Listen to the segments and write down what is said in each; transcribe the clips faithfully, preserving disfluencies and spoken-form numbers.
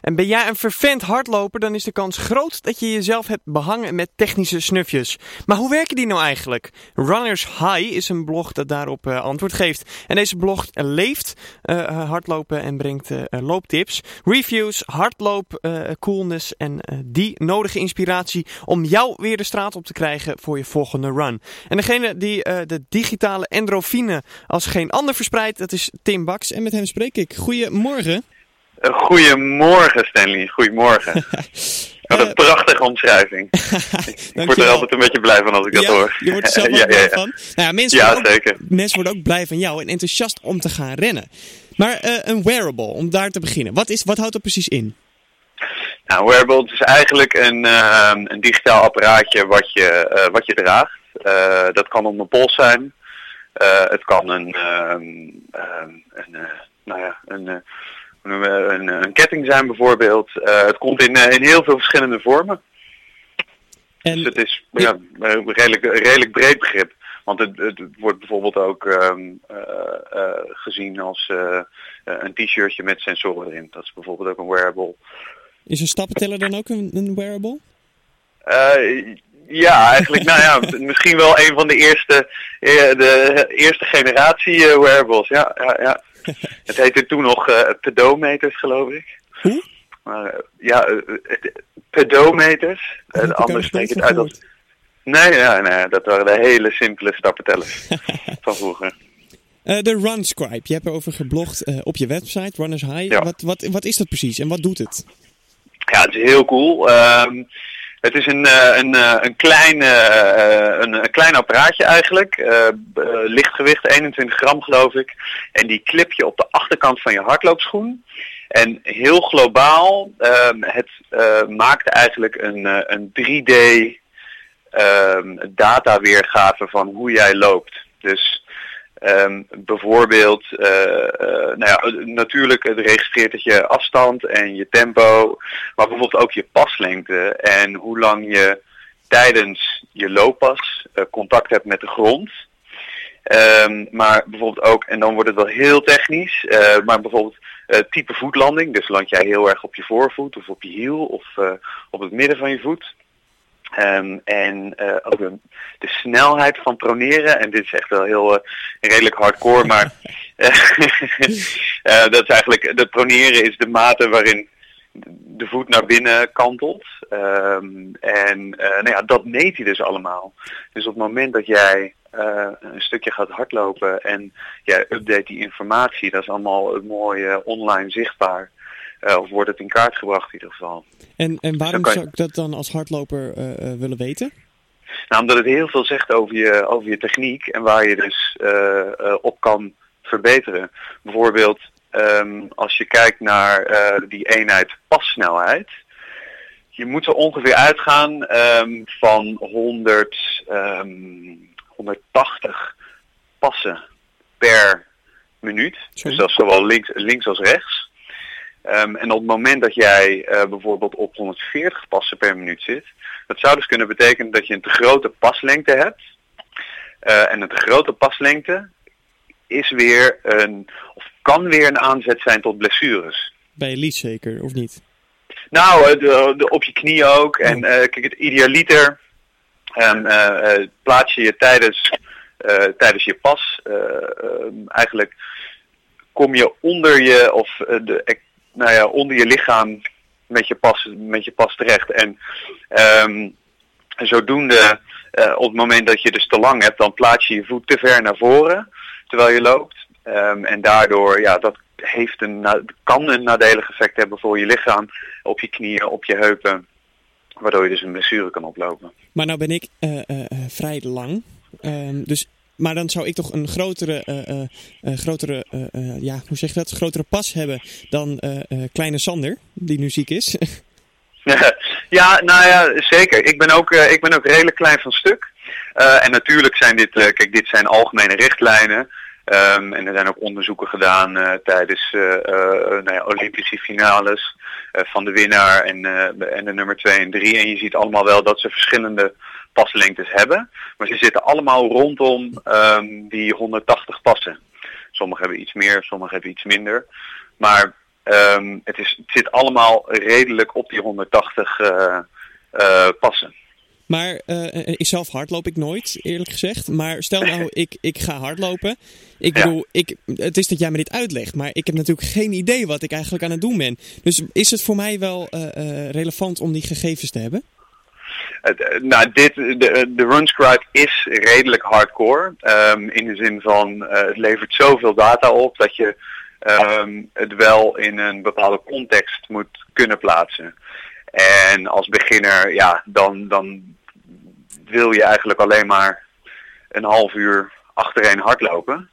En ben jij een vervent hardloper, dan is de kans groot dat je jezelf hebt behangen met technische snufjes. Maar hoe werken die nou eigenlijk? Runners High is een blog dat daarop uh, antwoord geeft. En deze blog uh, leeft uh, hardlopen en brengt uh, looptips, reviews, hardloop, uh, coolness en uh, die nodige inspiratie om jou weer de straat op te krijgen voor je volgende run. En degene die uh, de digitale endorfine als geen ander verspreidt, dat is Tim Baks. En met hem spreek ik. Goedemorgen. Goedemorgen Stanley, goedemorgen. Wat een uh, prachtige omschrijving. Ik word er altijd een beetje blij van als ik dat ja, hoor. Je wordt er zelf ook ja, blij ja, ja. van. Nou ja, mensen, ja, worden ook, zeker. mensen worden ook blij van jou en enthousiast om te gaan rennen. Maar uh, een wearable, om daar te beginnen. Wat, is, wat houdt dat precies in? Nou, wearable het is eigenlijk een, uh, een digitaal apparaatje wat je, uh, wat je draagt. Uh, dat kan op een pols zijn. Uh, het kan een, uh, uh, een uh, nou ja, een... Uh, Een, een ketting zijn bijvoorbeeld. Uh, het komt in, uh, in heel veel verschillende vormen. En, dus het is ja, een redelijk, redelijk breed begrip. Want het, het wordt bijvoorbeeld ook um, uh, uh, gezien als uh, uh, een t-shirtje met sensoren erin. Dat is bijvoorbeeld ook een wearable. Is een stappenteller dan ook een, een wearable? Uh, ja, eigenlijk nou ja, misschien wel een van de eerste, de eerste generatie uh, wearables. Ja, ja, ja. Het heette toen nog uh, pedometers, geloof ik. Hoe? Maar uh, ja, uh, pedometers. Uh, anders spreek ik het uit als... Nee, ja, nee, dat waren de hele simpele stappentellers van vroeger. Uh, de Runscribe, je hebt erover geblogd uh, op je website, Runners High. Ja. Wat, wat, wat is dat precies en wat doet het? Ja, het is heel cool. Um, Het is een, een, een, klein, een, een klein apparaatje eigenlijk, uh, lichtgewicht, eenentwintig gram geloof ik. En die klip je op de achterkant van je hardloopschoen. En heel globaal, uh, het uh, maakt eigenlijk een, een drie D uh, dataweergave van hoe jij loopt. Dus um, bijvoorbeeld, uh, uh, nou ja, natuurlijk het registreert het je afstand en je tempo, maar bijvoorbeeld ook je paslengte en hoe lang je tijdens je looppas uh, contact hebt met de grond. Um, maar bijvoorbeeld ook, en dan wordt het wel heel technisch, uh, maar bijvoorbeeld uh, type voetlanding, dus land jij heel erg op je voorvoet of op je hiel of uh, op het midden van je voet. Um, en uh, ook de, de snelheid van proneren, en dit is echt wel heel uh, redelijk hardcore, maar uh, uh, dat is eigenlijk, de proneren is de mate waarin de voet naar binnen kantelt. Um, en uh, nou ja, dat meet hij dus allemaal. Dus op het moment dat jij uh, een stukje gaat hardlopen en jij update die informatie, dat is allemaal mooi uh, online zichtbaar. Uh, of wordt het in kaart gebracht in ieder geval. En, en waarom dus je... zou ik dat dan als hardloper uh, uh, willen weten? Nou, omdat het heel veel zegt over je, over je techniek en waar je dus uh, uh, op kan verbeteren. Bijvoorbeeld um, als je kijkt naar uh, die eenheid passnelheid. Je moet er ongeveer uitgaan um, van honderd, um, honderdtachtig passen per minuut. Sorry. Dus dat is zowel links, links als rechts. Um, en op het moment dat jij uh, bijvoorbeeld op honderdveertig passen per minuut zit, dat zou dus kunnen betekenen dat je een te grote paslengte hebt. Uh, en een te grote paslengte is weer een, of kan weer een aanzet zijn tot blessures. Bij je lies zeker, of niet? Nou, uh, de, de, op je knie ook. En uh, kijk, het idealiter um, uh, uh, plaats je je tijdens, uh, tijdens je pas. Uh, uh, eigenlijk kom je onder je, of uh, de... Nou ja, onder je lichaam met je pas, met je pas terecht. En um, zodoende, uh, op het moment dat je dus te lang hebt, dan plaats je je voet te ver naar voren terwijl je loopt. Um, en daardoor, ja, dat heeft een, kan een nadelig effect hebben voor je lichaam, op je knieën, op je heupen, waardoor je dus een blessure kan oplopen. Maar nou ben ik uh, uh, vrij lang, um, dus... Maar dan zou ik toch een grotere, uh, uh, uh, grotere uh, uh, ja, hoe zeg je dat? Grotere pas hebben dan uh, uh, kleine Sander, die nu ziek is. Ja, nou ja, zeker. Ik ben ook, uh, ik ben ook redelijk klein van stuk. Uh, en natuurlijk zijn dit, uh, kijk, dit zijn algemene richtlijnen. Um, en er zijn ook onderzoeken gedaan uh, tijdens uh, uh, nou ja, Olympische finales uh, van de winnaar en, uh, en de nummer twee en drie. En je ziet allemaal wel dat ze verschillende paslengtes hebben. Maar ze zitten allemaal rondom um, die honderdtachtig passen. Sommigen hebben iets meer, sommigen hebben iets minder. Maar um, het, is, het zit allemaal redelijk op die honderdtachtig uh, uh, passen. Maar uh, ik zelf hardloop ik nooit, eerlijk gezegd. Maar stel nou, ik, ik ga hardlopen. Ik bedoel, ja. ik, het is dat jij me dit uitlegt. Maar ik heb natuurlijk geen idee wat ik eigenlijk aan het doen ben. Dus is het voor mij wel uh, uh, relevant om die gegevens te hebben? Uh, nou, dit, de, de RunScribe is redelijk hardcore. Um, in de zin van, uh, het levert zoveel data op dat je um, het wel in een bepaalde context moet kunnen plaatsen. En als beginner, ja, dan, dan wil je eigenlijk alleen maar een half uur achtereen hardlopen.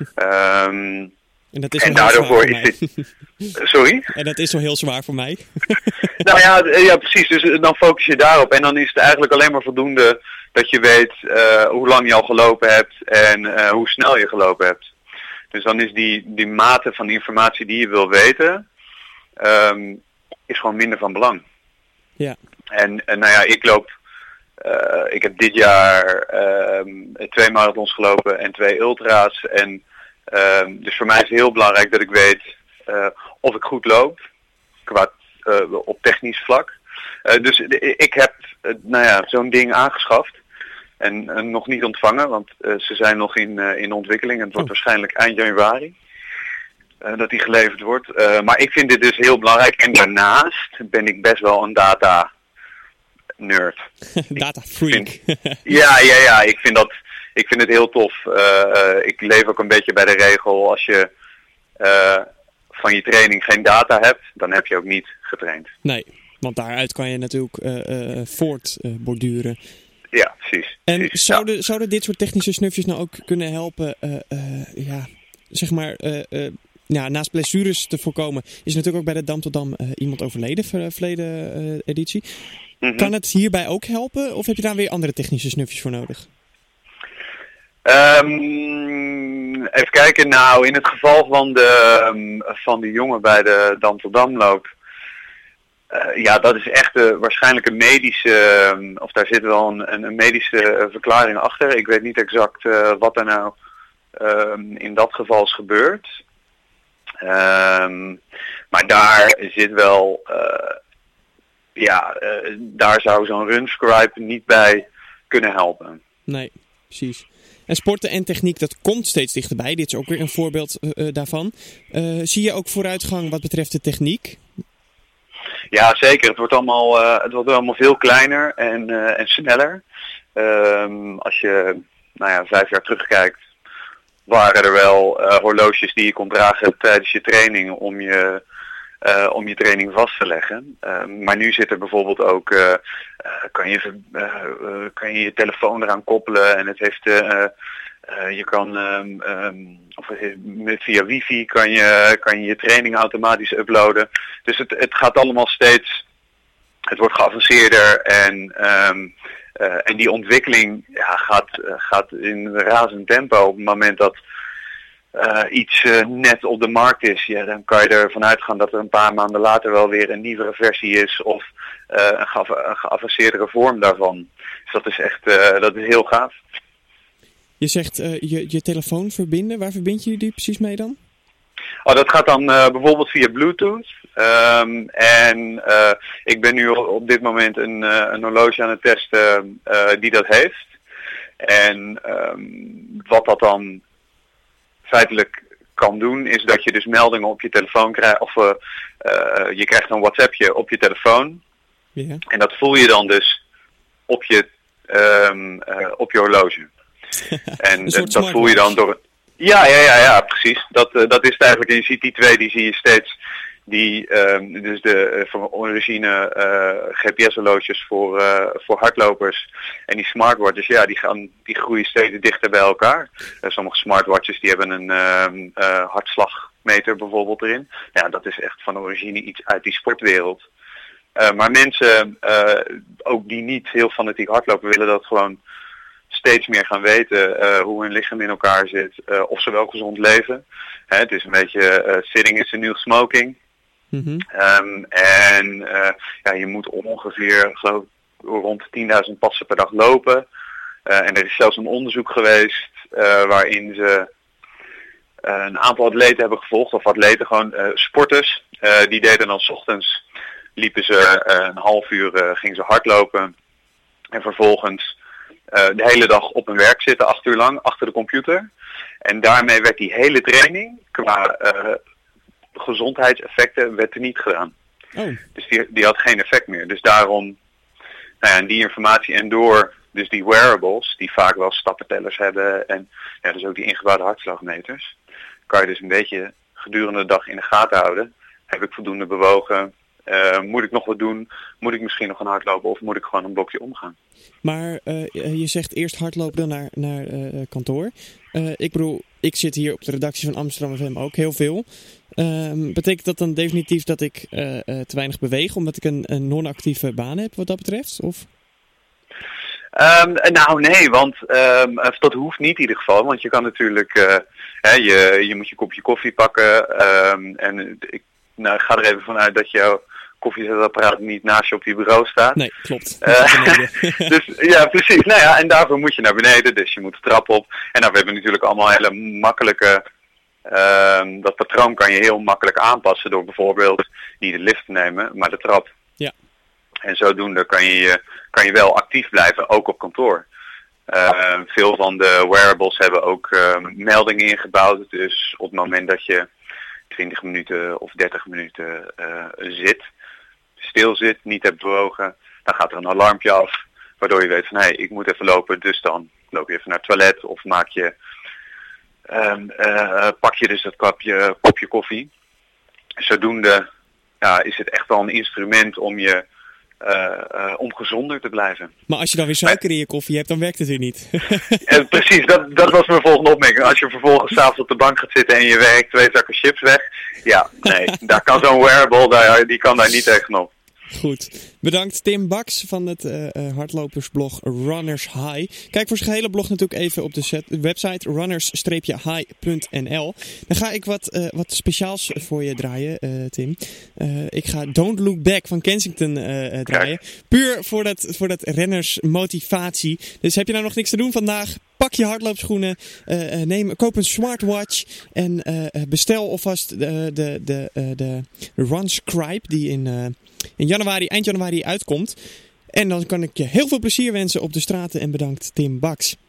um, en dat is en wel heel zwaar voor is mij. Dit... Sorry? En dat is wel heel zwaar voor mij. nou ja, ja, precies. Dus dan focus je daarop. En dan is het eigenlijk alleen maar voldoende dat je weet uh, hoe lang je al gelopen hebt en uh, hoe snel je gelopen hebt. Dus dan is die, die mate van informatie die je wil weten, um, is gewoon minder van belang. Ja. En, en nou ja, ik loop, uh, ik heb dit jaar um, twee marathons gelopen en twee ultra's. En um, dus voor mij is het heel belangrijk dat ik weet uh, of ik goed loop, qua, uh, op technisch vlak. Uh, dus ik heb uh, nou ja, zo'n ding aangeschaft en uh, nog niet ontvangen, want uh, ze zijn nog in, uh, in ontwikkeling en het wordt oh. waarschijnlijk eind januari. Uh, dat die geleverd wordt. Uh, maar ik vind dit dus heel belangrijk. En daarnaast ben ik best wel een data nerd. Data freak. Vind, ja, ja, ja. Ik vind, dat, ik vind het heel tof. Uh, uh, ik leef ook een beetje bij de regel. Als je uh, van je training geen data hebt, dan heb je ook niet getraind. Nee, want daaruit kan je natuurlijk uh, uh, voortborduren. Uh, ja, precies. En precies, zouden, ja. zouden dit soort technische snufjes nou ook kunnen helpen, uh, uh, ja, zeg maar... Uh, uh, Ja, naast blessures te voorkomen is natuurlijk ook bij de Dam tot Dam uh, iemand overleden, ver, verleden uh, editie. Mm-hmm. Kan het hierbij ook helpen of heb je daar weer andere technische snufjes voor nodig? Um, even kijken, nou in het geval van de, um, van de jongen bij de Dam tot Dam loop, uh, ja dat is echt uh, waarschijnlijk een medische, um, of daar zit wel een, een, een medische uh, verklaring achter. Ik weet niet exact uh, wat er nou um, in dat geval is gebeurd. Um, maar daar zit wel, uh, ja, uh, daar zou zo'n RunScribe niet bij kunnen helpen. Nee, precies. En sporten en techniek, dat komt steeds dichterbij. Dit is ook weer een voorbeeld uh, uh, daarvan. Uh, zie je ook vooruitgang wat betreft de techniek? Ja, zeker. Het wordt allemaal, uh, het wordt allemaal veel kleiner en, uh, en sneller. Um, als je, nou ja, vijf jaar terugkijkt, waren er wel uh, horloges die je kon dragen tijdens je training om je, uh, om je training vast te leggen. Uh, maar nu zit er bijvoorbeeld ook, uh, uh, kan, je, uh, uh, kan je je telefoon eraan koppelen en het heeft, uh, uh, je kan, um, um, of met, via wifi kan je, kan je je training automatisch uploaden. Dus het, het gaat allemaal steeds, het wordt geavanceerder en... Um, Uh, en die ontwikkeling ja, gaat, uh, gaat in razend tempo. Op het moment dat uh, iets uh, net op de markt is, ja, dan kan je ervan uitgaan dat er een paar maanden later wel weer een nieuwere versie is of uh, een, ge- een geavanceerdere vorm daarvan. Dus dat is echt uh, dat is heel gaaf. Je zegt uh, je, je telefoon verbinden. Waar verbind je die precies mee dan? Oh, dat gaat dan uh, bijvoorbeeld via Bluetooth. Um, en uh, ik ben nu op dit moment een, uh, een horloge aan het testen uh, die dat heeft. En um, wat dat dan feitelijk kan doen, is dat je dus meldingen op je telefoon krijgt. Of uh, uh, je krijgt een WhatsAppje op je telefoon. Ja. En dat voel je dan dus op je, um, uh, op je horloge. En uh, dat voel je dan door... Ja, ja, ja, ja, precies. Dat, uh, dat is het eigenlijk. En je ziet die twee, die zie je steeds. Die, uh, dus de uh, van origine uh, G P S-horloges voor, uh, voor hardlopers. En die smartwatches, ja, die, gaan, die groeien steeds dichter bij elkaar. Uh, sommige smartwatches die hebben een uh, uh, hartslagmeter bijvoorbeeld erin. Ja, dat is echt van origine iets uit die sportwereld. Uh, maar mensen, uh, ook die niet heel fanatiek hardlopen, willen dat gewoon steeds meer gaan weten uh, hoe hun lichaam in elkaar zit, uh, of ze wel gezond leven. Hè, het is een beetje uh, sitting is the new smoking. Mm-hmm. Um, en uh, ja, je moet ongeveer geloof, rond tienduizend passen per dag lopen. Uh, en er is zelfs een onderzoek geweest uh, waarin ze een aantal atleten hebben gevolgd, of atleten gewoon uh, sporters. Uh, die deden dan 's ochtends, liepen ze uh, een half uur, uh, gingen ze hardlopen. En vervolgens uh, de hele dag op hun werk zitten, acht uur lang, achter de computer. En daarmee werd die hele training, qua uh, gezondheidseffecten, werd er niet gedaan. Oh. Dus die, die had geen effect meer. Dus daarom, nou ja, die informatie en door, dus die wearables, die vaak wel stappentellers hebben en ja, dus ook die ingebouwde hartslagmeters, kan je dus een beetje gedurende de dag in de gaten houden. Heb ik voldoende bewogen? Uh, moet ik nog wat doen? Moet ik misschien nog gaan hardlopen of moet ik gewoon een blokje omgaan? Maar uh, je zegt eerst hardlopen dan naar, naar uh, kantoor. Uh, ik bedoel, ik zit hier op de redactie van Amsterdam F M ook heel veel. Uh, betekent dat dan definitief dat ik uh, uh, te weinig beweeg omdat ik een, een non-actieve baan heb wat dat betreft? Of? Um, nou nee, want um, dat hoeft niet in ieder geval. Want je kan natuurlijk, uh, hè, je, je moet je kopje koffie pakken. Um, en ik nou, ga er even vanuit dat jouw koffiezetapparaat niet naast je op je bureau staat. Nee, klopt. Uh, dus ja, precies. Nou ja, en daarvoor moet je naar beneden. Dus je moet de trap op. En nou, we hebben natuurlijk allemaal hele makkelijke... Um, dat patroon kan je heel makkelijk aanpassen door bijvoorbeeld niet de lift te nemen, maar de trap. Ja. En zodoende kan je, kan je wel actief blijven, ook op kantoor. Uh, veel van de wearables hebben ook uh, meldingen ingebouwd. Dus op het moment dat je twintig minuten of dertig minuten uh, zit, stil zit, niet hebt bewogen, dan gaat er een alarmpje af. Waardoor je weet van, hé, hey, ik moet even lopen. Dus dan loop je even naar het toilet of maak je, um, uh, pak je dus dat kopje, kopje koffie. Zodoende ja, is het echt wel een instrument om je Uh, uh, om gezonder te blijven. Maar als je dan weer suiker in je koffie hebt, dan werkt het weer niet. uh, precies, dat, dat was mijn volgende opmerking. Als je vervolgens 's avonds op de bank gaat zitten en je werkt twee zakken chips weg. Ja, nee, daar kan zo'n wearable, daar, die kan daar niet tegenop. Goed. Bedankt Tim Baks van het uh, uh, hardlopersblog Runners High. Kijk voor zijn hele blog natuurlijk even op de set, website runners high punt n l. Dan ga ik wat, uh, wat speciaals voor je draaien, uh, Tim. Uh, ik ga Don't Look Back van Kensington uh, uh, draaien. Puur voor dat, voor dat renners motivatie. Dus heb je nou nog niks te doen vandaag? Pak je hardloopschoenen, uh, uh, neem, koop een smartwatch en uh, bestel alvast de, de, de, uh, de Runscribe die in, uh, in januari, eind januari uitkomt. En dan kan ik je heel veel plezier wensen op de straten en bedankt Tim Baks.